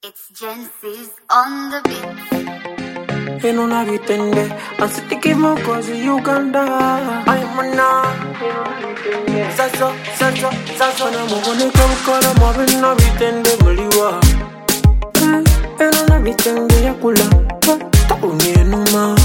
It's Genesis on the beat. E non abitende, anziché che mo così Uganda. I'm a Sasso, na mo ne kola mo ben abitende mliwa. E non abitende yakula, ta unyenuma.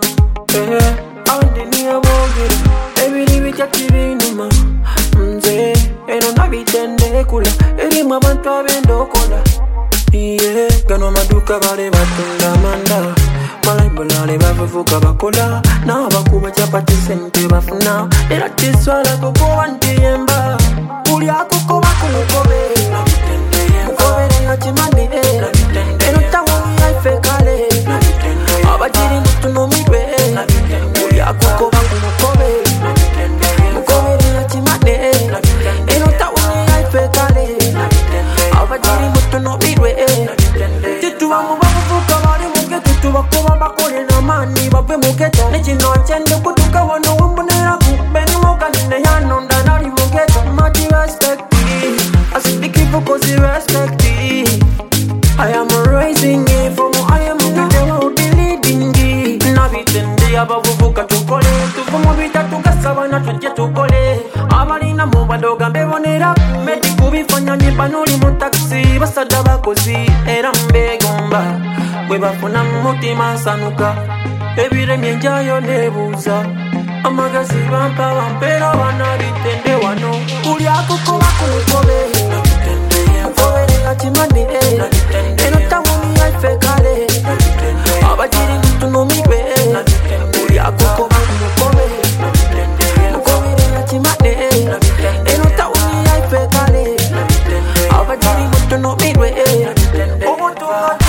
Andi ni abogere, ebiri bitakiri numa. Mze, e non abitende kula, eri mabantu abendo kola. Yeah, gano maduka bale batunda manda. Malai bolale bavuka bakola. Na bakuba chapati sente bafuna. Era tiswala koko wantiyemba. Uli akoko bakumukobe. Mukobe renga chimani eno tawuni yaifekale. Abajiri nutunumibe. Uli akoko bakumukobe. Mukobe renga chimani eno tawuni yaifekale. Abajiri nutunumibe. Tituwa mubavuka bali muke tituwa kuba bakole na mani bape muketo nechino chende kutuka wano umbonera kubeni moka nine yanonda nari muketo mati respect I speak it because you respect it I am raising it from I am muketo wa udiliding it Nabitende abavuka tukole tufumo bita tukasaba na tujye tukole Abalina mubadoga mbebonera meti kubifanya nyipanuli mu taxi basada bakozi era mbegomba bwe bafuna mutima sanuka ebiremye njayo nebuuza amagazi bampa bampera banabitende wano uli akoko bakumukobe mukoberenga kimani eno tawuni yaifekale abajiri nutunumibe uli akoko bakumukobe mukoberenga kimani eno tawuni yaifekale abajiri nutunumibe omuntu